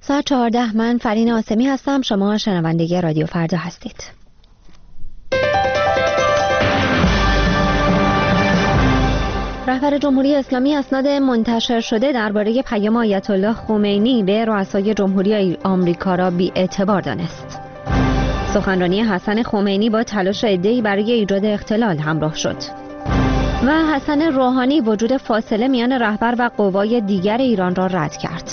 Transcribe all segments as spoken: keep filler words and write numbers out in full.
ساعت چهارده. من فرین آسمی هستم. شما شنونده رادیو فردا هستید. رهبر جمهوری اسلامی اسناد منتشر شده درباره پیام آیت الله خمینی به رؤسای جمهوری آمریکا را بی‌اعتبار دانست. سخنرانی حسن خمینی با تلاش عده‌ای برای ایجاد اختلال همراه شد. و حسن روحانی وجود فاصله میان رهبر و قوای دیگر ایران را رد کرد.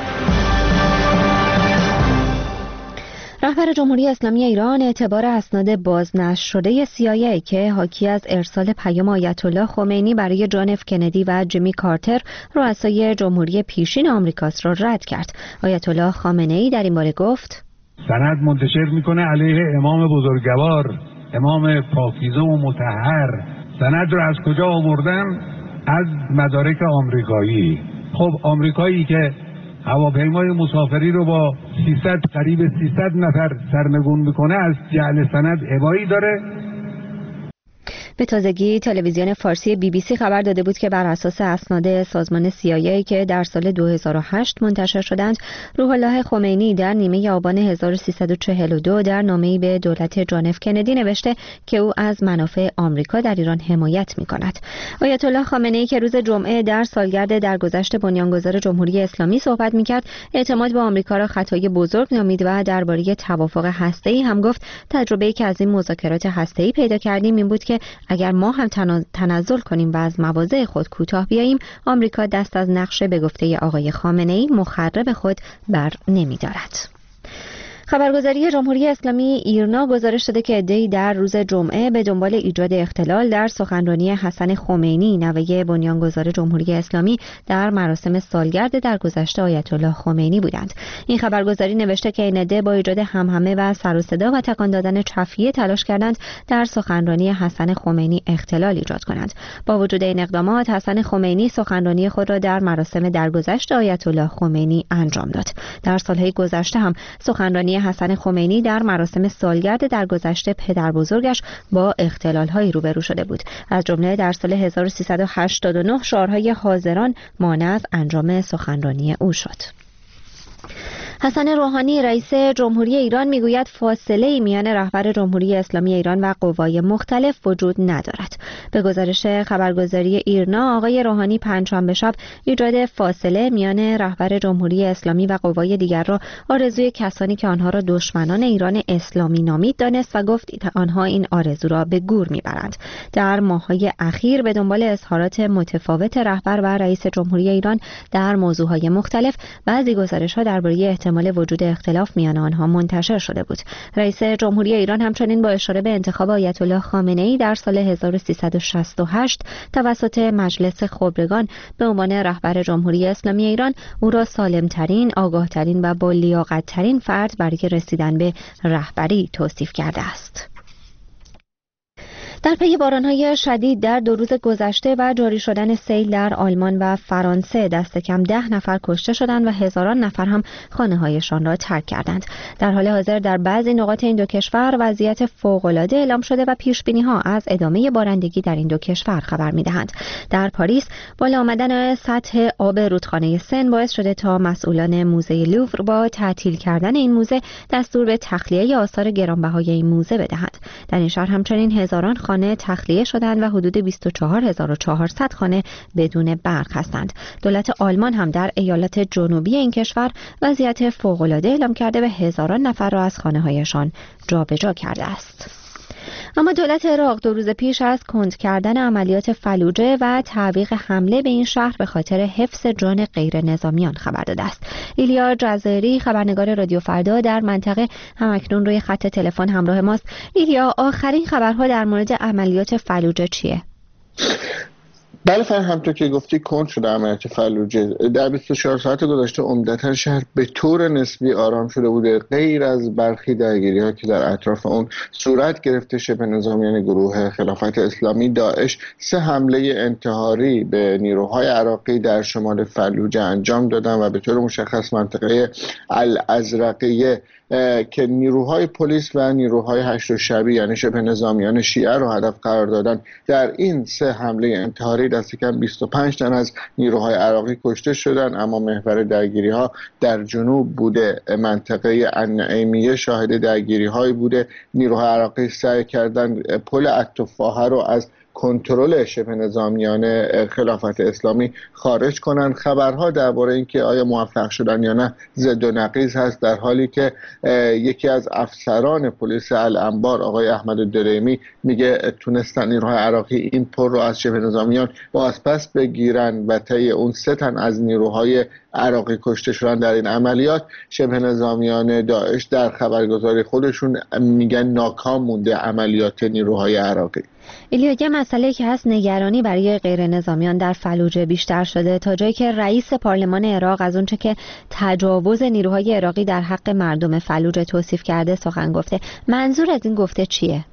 رهبر جمهوری اسلامی ایران اعتبار اسناد بازنشر شده سی آی ای که حاکی از ارسال پیام آیت الله خمینی برای جان اف کندی و جیمی کارتر رؤسای جمهوری پیشین آمریکاست را رد کرد. آیت الله خامنه ای در این باره گفت: سند منتشر میکنه علیه امام بزرگوار، امام پاکیزه و مطهر. سند رو از کجا آوردن؟ از مدارک آمریکایی. خب آمریکایی که هواپیمای مسافری رو با سیصد قریب سیصد نفر سرنگون میکنه، از جعل سند ابایی داره؟ به تازگی تلویزیون فارسی بی بی سی خبر داده بود که بر اساس اسناد سازمان سی آی ای که در سال دو هزار و هشت منتشر شدند، روح الله خمینی در نیمه آبان هزار و سیصد و چهل و دو در نامه‌ای به دولت جان اف کندی نوشته که او از منافع آمریکا در ایران حمایت می‌کند. آیت الله خامنه‌ای که روز جمعه در سالگرد درگذشت بنیانگذار جمهوری اسلامی صحبت می‌کرد، اعتماد به آمریکا را خطای بزرگ نامید و درباره توافق هسته‌ای هم گفت تجربه‌ای که از این مذاکرات هسته‌ای پیدا کردیم این بود که اگر ما هم تنزل کنیم و از مواضع خود کوتاه بیاییم، آمریکا دست از نقشه به گفته آقای خامنه‌ای مخرب خود بر نمی‌دارد. خبرگزاری جمهوری اسلامی ایرنا گزارش داده که عده‌ای در روز جمعه به دنبال ایجاد اختلال در سخنرانی حسن خمینی نوه بنیانگذار جمهوری اسلامی در مراسم سالگرد درگذشت آیت الله خمینی بودند. این خبرگزاری نوشته که این عده با ایجاد همهمه و سر و صدا و تکان دادن چفیه تلاش کردند در سخنرانی حسن خمینی اختلال ایجاد کنند. با وجود این اقدامات، حسن خمینی سخنرانی خود را در مراسم درگذشت آیت الله خمینی انجام داد. در سالهای گذشته هم سخنرانی حسن خمینی در مراسم سالگرد درگذشت پدر بزرگش با اختلال‌هایی روبرو شده بود. از جمله در سال هزار و سیصد و هشتاد و نه شعارهای حاضران مانع از انجام سخنرانی او شد. حسن روحانی رئیس جمهوری ایران میگوید فاصله‌ای میان رهبر جمهوری اسلامی ایران و قوای مختلف وجود ندارد. به گزارش خبرگزاری ایرنا، آقای روحانی پنجشنبه شب ایجاد فاصله میان رهبر جمهوری اسلامی و قوای دیگر را آرزوی کسانی که آنها را دشمنان ایران اسلامی نامید دانست و گفت آنها این آرزو را به گور میبرند. در ماه‌های اخیر به دنبال اظهارات متفاوت رهبر و رئیس جمهوری ایران در موضوعهای مختلف، بعضی گزارش‌ها درباره احتمال وجود اختلاف میان آنها منتشر شده بود. رئیس جمهوری ایران همچنین با اشاره به انتخاب آیت الله خامنه‌ای در سال هزار و سیصد و شصت و هشت توسط مجلس خبرگان به عنوان رهبر جمهوری اسلامی ایران، او را سالمترین، آگاهترین و با لیاقت‌ترین فرد برای رسیدن به رهبری توصیف کرده است. در پی باران‌های شدید در دو روز گذشته و جاری شدن سیل در آلمان و فرانسه، دست کم ده نفر کشته شدند و هزاران نفر هم خانه‌هایشان را ترک کردند. در حال حاضر در بعضی نقاط این دو کشور وضعیت فوق‌العاده اعلام شده و پیش‌بینی‌ها از ادامه بارندگی در این دو کشور خبر می‌دهند. در پاریس بالا آمدن سطح آب رودخانه سن باعث شده تا مسئولان موزه لوور با تعطیل کردن این موزه دستور به تخلیه آثار گرانبهای این موزه بدهند. در این شهر همچنین هزاران خانه تخلیه شدند و حدود بیست و چهار هزار و چهارصد خانه بدون برق هستند. دولت آلمان هم در ایالات جنوبی این کشور وضعیت فوق‌العاده اعلام کرده و هزاران نفر را از خانه‌هایشان جابجا کرده است. اما دولت عراق دو روز پیش از کند کردن عملیات فلوجه و تعویق حمله به این شهر به خاطر حفظ جان غیر نظامیان خبر داده است. ایلیا جزایری خبرنگار رادیو فردا در منطقه همکنون روی خط تلفن همراه ماست. ایلیا، آخرین خبرها در مورد عملیات فلوجه چیه؟ بله فرد، همطور که گفتی کند شده عملیات فلوجه. در بیست و چهار ساعت گذشته عمدتاً شهر به طور نسبی آرام شده بوده، غیر از برخی درگیری‌ها که در اطراف اون صورت گرفته. شبه نظامیان گروه خلافت اسلامی داعش سه حمله انتحاری به نیروهای عراقی در شمال فلوجه انجام دادن و به طور مشخص منطقه الازرقیه که نیروهای پلیس و نیروهای هشت شبی یعنی شبه نظامیان شیعه رو هدف قرار دادن، در این سه حمله انتحاری دست کم بیست و پنج تن از نیروهای عراقی کشته شدن، اما محور درگیری ها در جنوب بوده. منطقه النعیمیه شاهد درگیری هایی بوده. نیروهای عراقی سعی کردن پل التفاحه رو از کنترل شبه نظامیان خلافت اسلامی خارج کنند. خبرها درباره اینکه آیا موفق شدن یا نه ضد و نقیض هست، در حالی که یکی از افسران پلیس الانبار آقای احمد دریمی میگه تونستن نیروهای عراقی این پل رو از شبه نظامیان بازپس بگیرن و طی اون سه تن از نیروهای عراقی کشته شدن در این عملیات. شبه نظامیان داعش در خبرگزاری خودشون میگن ناکام مونده عملیات نیروهای عراقی. ایلیا، یه مسئله که هست نگرانی برای غیر نظامیان در فلوجه بیشتر شده، تا جایی که رئیس پارلمان عراق از اونچه که تجاوز نیروهای عراقی در حق مردم فلوجه توصیف کرده سخن گفته. منظور از این گفته چیه؟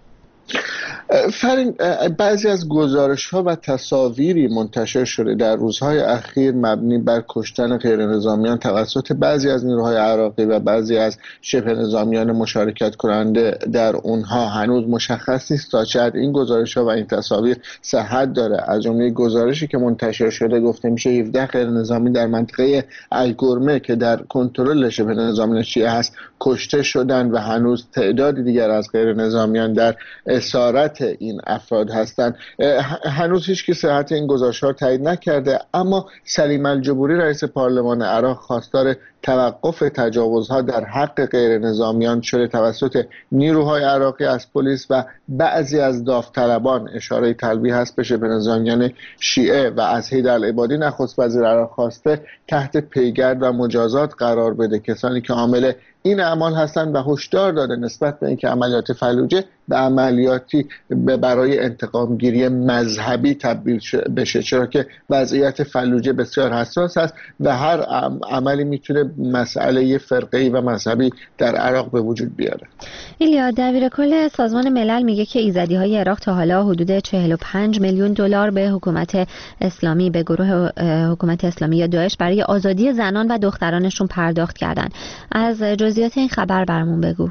فرین، بعضی از گزارش‌ها و تصاویری منتشر شده در روزهای اخیر مبنی بر کشتن غیر نظامیان توسط بعضی از نیروهای عراقی و بعضی از شبه نظامیان مشارکت کننده در اونها. هنوز مشخص نیست تا چقدر این گزارش‌ها و این تصاویر صحت داره. از جمله گزارشی که منتشر شده گفته میشه هفده غیر نظامی در منطقه الگرمه که در کنترل شبه نظامیان شیعه هست کشته شدن و هنوز تعدادی دیگر از غیر نظامیان در اسارت این افراد هستند. هنوز هیچ کی صحت این گزارش‌ها تایید نکرده، اما سلیم الجبوری رئیس پارلمان عراق خواستار توقف تجاوزها در حق غیر نظامیان شده توسط نیروهای عراقی از پلیس و بعضی از داوطلبان. اشاره تلبیه هست به شبه نظامیان شیعه و از حیدرالعبادی نخست وزیر عراق خواسته تحت پیگرد و مجازات قرار بده کسانی که عامل این اعمال هستند و هشدار داده نسبت به اینکه عملیات فلوجه به عملیاتی برای انتقام گیری مذهبی تبدیل بشه، چرا که وضعیت فلوجه بسیار حساس است و هر عملی میتونه مسئله فرقه‌ای و مذهبی در عراق به وجود بیاره. ایلیا، دبیر کل سازمان ملل میگه که ایزدی‌های عراق تا حالا حدود چهل و پنج میلیون دلار به حکومت اسلامی به گروه حکومت اسلامی یا داعش برای آزادی زنان و دخترانشون پرداخت کردن. از جزئیات این خبر برامون بگو.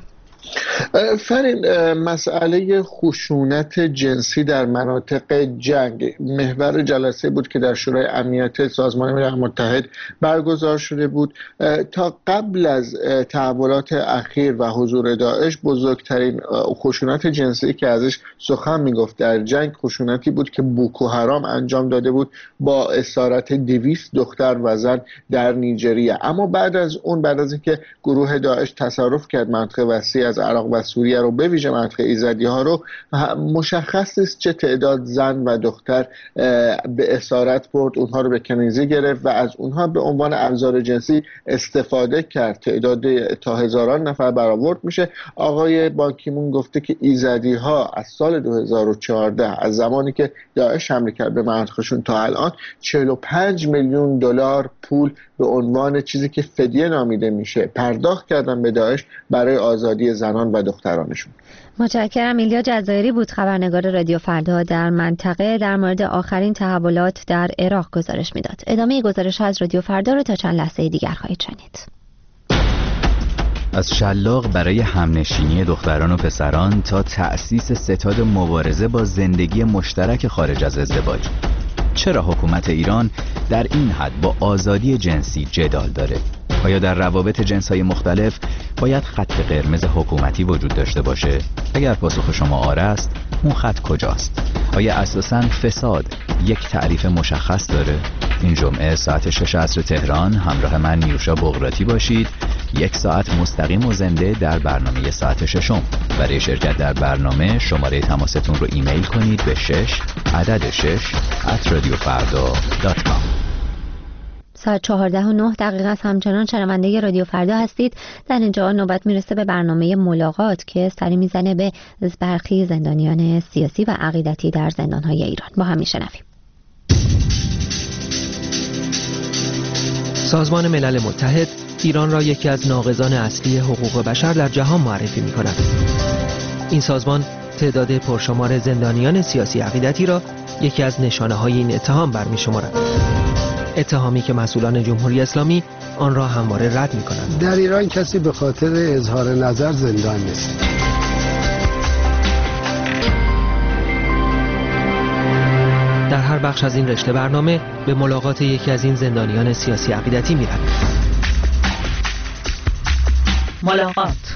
فرین، مسئله خشونت جنسی در مناطق جنگ محور جلسه بود که در شورای امنیت سازمان ملل متحد برگزار شده بود. تا قبل از تحولات اخیر و حضور داعش بزرگترین خشونت جنسی که ازش سخن میگفت در جنگ خشونتی بود که بوکو حرام انجام داده بود با اسارت دویست دختر و زن در نیجریه. اما بعد از اون بعد از اینکه گروه داعش تصرف کرد منطقه وسیع از عراق و سوریه رو، به ویژه منطقه ایزدی ها رو، مشخص نیست چه تعداد زن و دختر به اسارت برد، اونها رو به کنیزی گرفت و از اونها به عنوان ابزار جنسی استفاده کرد. تعداد تا هزاران نفر برآورد میشه. آقای بان کی مون گفته که ایزدی ها از سال دو هزار و چهارده از زمانی که داعش حمله کرد به منطقهشون تا الان چهل و پنج میلیون دلار پول به عنوان چیزی که فدیه نامیده میشه پرداخت کردن به داعش برای آزادی زنان و دخترانشون. متشکرم. ایلیا جزایری بود، خبرنگار رادیو فردا در منطقه، در مورد آخرین تحولات در عراق گزارش میداد. ادامه گزارش از رادیو فردا رو تا چند لحظه دیگر خواهید شنید. از شلاق برای همنشینی دختران و پسران تا تأسیس ستاد مبارزه با زندگی مشترک خارج از ازدواج، چرا حکومت ایران در این حد با آزادی جنسی جدال داره؟ آیا در روابط جنس‌های مختلف باید خط قرمز حکومتی وجود داشته باشه؟ اگر پاسخ شما آره است، اون خط کجاست؟ آیا اساساً فساد یک تعریف مشخص داره؟ این جمعه ساعت شش عصر تهران همراه من نیوشا بغراتی باشید. یک ساعت مستقیم و زنده در برنامه ساعت ششم. برای شرکت در برنامه شماره تماستون رو ایمیل کنید به شش عدد شش ات رادیو فردا دات کام. ساعت چهارده و نه دقیقه است. همچنان شنونده رادیو فردا هستید. در اینجا نوبت میرسه به برنامه ملاقات که سری میزنه به برخی زندانیان سیاسی و عقیدتی در زندانهای ایران. با هم میشنویم. سازمان ملل متحد ایران را یکی از ناقضان اصلی حقوق بشر در جهان معرفی می کند. این سازمان تعداد پرشمار زندانیان سیاسی عقیدتی را یکی از نشانه های این اتهام برمی شمارد. اتهامی که مسئولان جمهوری اسلامی آن را همواره رد می کنند. در ایران کسی به خاطر اظهار نظر زندان نیست. در هر بخش از این رشته برنامه به ملاقات یکی از این زندانیان سیاسی عقیدتی میرن. ملاقات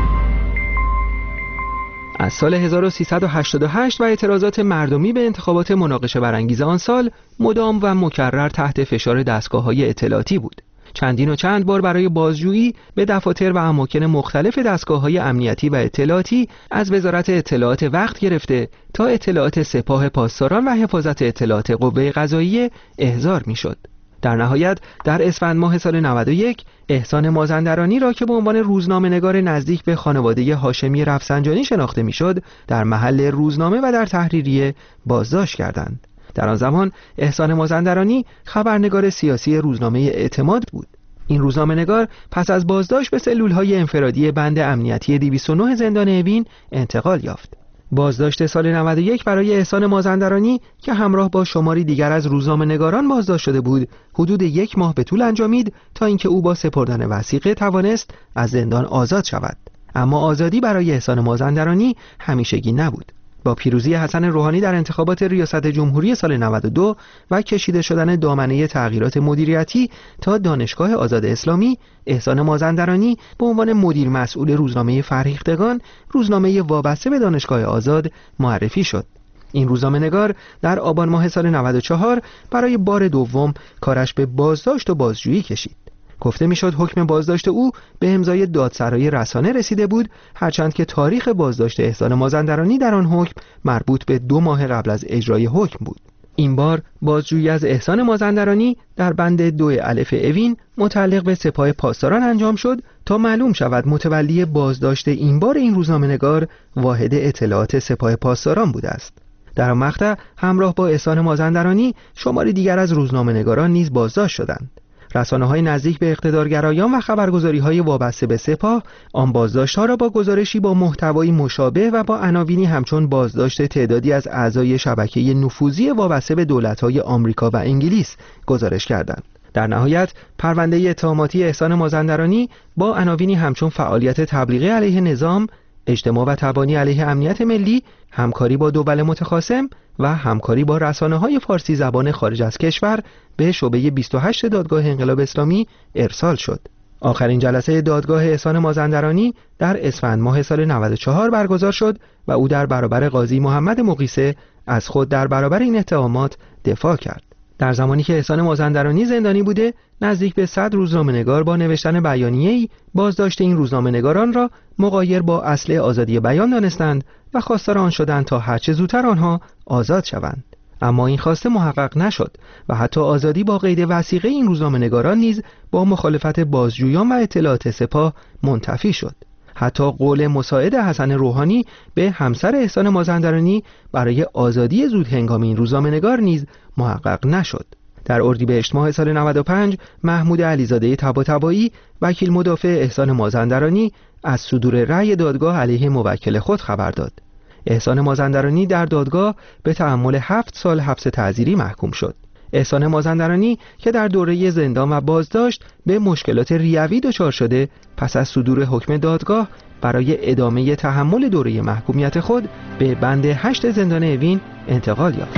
از سال هزار و سیصد و هشتاد و هشت و اعتراضات مردمی به انتخابات مناقشه برانگیز آن سال مدام و مکرر تحت فشار دستگاه‌های اطلاعاتی بود. چندین و چند بار برای بازجویی به دفاتر و اماکن مختلف دستگاه‌های امنیتی و اطلاعاتی از وزارت اطلاعات وقت گرفته تا اطلاعات سپاه پاسداران و حفاظت اطلاعات قوه قضاییه احضار می‌شد. در نهایت در اسفند ماه سال نود و یک احسان مازندرانی را که به عنوان روزنامه‌نگار نزدیک به خانواده هاشمی رفسنجانی شناخته می‌شد در محل روزنامه و در تحریریه بازداشت کردند. در آن زمان احسان مازندرانی خبرنگار سیاسی روزنامه اعتماد بود. این روزنامه‌نگار پس از بازداشت به سلول‌های انفرادی بند امنیتی دویست و نه زندان اوین انتقال یافت. بازداشت سال نود و یک برای احسان مازندرانی که همراه با شماری دیگر از روزنامه‌نگاران بازداشت شده بود، حدود یک ماه به طول انجامید تا اینکه او با سپردن وثیقه توانست از زندان آزاد شود. اما آزادی برای احسان مازندرانی همیشگی نبود. با پیروزی حسن روحانی در انتخابات ریاست جمهوری سال نود و دو و کشیده شدن دامنه تغییرات مدیریتی تا دانشگاه آزاد اسلامی، احسان مازندرانی به عنوان مدیر مسئول روزنامه فرهیختگان، روزنامه وابسته به دانشگاه آزاد، معرفی شد. این روزنامه‌نگار در آبان ماه سال نود و چهار برای بار دوم کارش به بازداشت و بازجویی کشید. گفته میشد حکم بازداشت او به امضای دادسرای رسانه رسیده بود، هرچند که تاریخ بازداشت احسان مازندرانی در آن حکم مربوط به دو ماه قبل از اجرای حکم بود. این بار بازجویی از احسان مازندرانی در بند دو الف اوین متعلق به سپاه پاسداران انجام شد تا معلوم شود متولی بازداشت این بار این روزنامه‌نگار واحد اطلاعات سپاه پاسداران بوده است. در آن مقطع همراه با احسان مازندرانی شماری دیگر از روزنامه‌نگاران نیز بازداشت شدند. رسانه‌های نزدیک به اقتدارگرایان و خبرگزاری‌های وابسته به سپاه آن بازداشت‌ها را با گزارشی با محتوایی مشابه و با عناوینی همچون بازداشت تعدادی از اعضای شبکه نفوذی وابسته به دولت‌های آمریکا و انگلیس گزارش کردند. در نهایت پرونده اتهاماتی احسان مازندرانی با عناوینی همچون فعالیت تبلیغی علیه نظام، اجتماع و تبانی علیه امنیت ملی، همکاری با دول متخاصم و همکاری با رسانه‌های فارسی زبان خارج از کشور به شعبه بیست و هشت دادگاه انقلاب اسلامی ارسال شد. آخرین جلسه دادگاه احسان مازندرانی در اسفند ماه سال نود و چهار برگزار شد و او در برابر قاضی محمد مقیسه از خود در برابر این اتهامات دفاع کرد. در زمانی که احسان مازندرانی زندانی بوده، نزدیک به صد روزنامه‌نگار با نوشتن بیانیه‌ای بازداشت این روزنامه‌نگاران را مغایر با اصل آزادی بیان دانستند و خواستار آن شدند تا هرچه زودتر آنها آزاد شوند. اما این خواسته محقق نشد و حتی آزادی با قید وثیقه این روزنامه‌نگاران نیز با مخالفت بازجویان و اطلاعات سپاه منتفی شد. حتی قول مساعد حسن روحانی به همسر احسان مازندرانی برای آزادی زود هنگام این روزنامه‌نگار نیز محقق نشد. در اردیبهشت ماه سال نود و پنج محمود علیزاده طباطبایی وکیل مدافع احسان مازندرانی از صدور رأی دادگاه علیه موکل خود خبر داد. احسان مازندرانی در دادگاه به تحمل هفت سال حبس تعزیری محکوم شد. احسان مازندرانی که در دوره زندان و بازداشت به مشکلات ریوی دچار شده، پس از صدور حکم دادگاه برای ادامه تحمل دوره محکومیت خود به بند هشت زندان اوین انتقال یافت.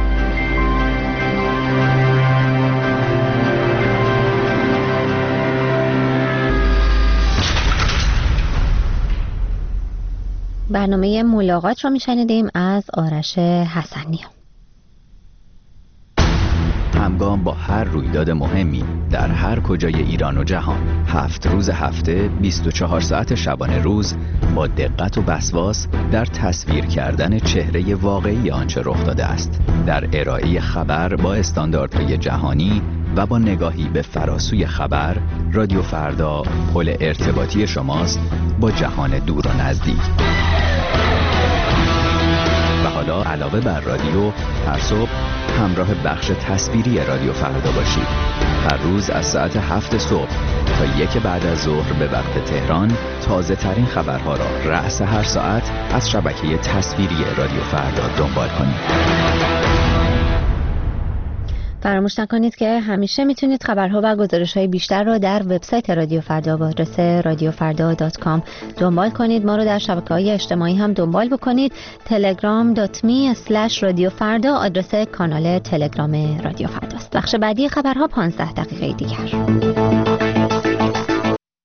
برنامه ملاقات رو میشنیدیم از آرش حسنی. همگام با هر رویداد مهمی در هر کجای ایران و جهان، هفت روز هفته، بیست و چهار ساعت شبانه روز، با دقت و وسواس در تصویر کردن چهره واقعی آنچه رخ داده است، در ارائه خبر با استانداردهای جهانی و با نگاهی به فراسوی خبر، رادیو فردا پل ارتباطی شماست با جهان دور و نزدیک. و حالا علاوه بر رادیو، هر صبح همراه بخش تصویری رادیو فردا باشید. هر روز از ساعت هفت صبح تا یک بعد از ظهر به وقت تهران تازه ترین خبرها را رأس هر ساعت از شبکه تصویری رادیو فردا دنبال کنید. فراموش نکنید که همیشه میتونید خبرها و گزارش‌های بیشتر را در وبسایت رادیو فردا با آدرس رادیو فردا دات کام دنبال کنید. ما رو در شبکه‌های اجتماعی هم دنبال بکنید. تلگرام دات می اسلش رادیو فردا آدرس کانال تلگرام رادیو فرداست. بخش بعدی خبرها پانزده دقیقه دیگر.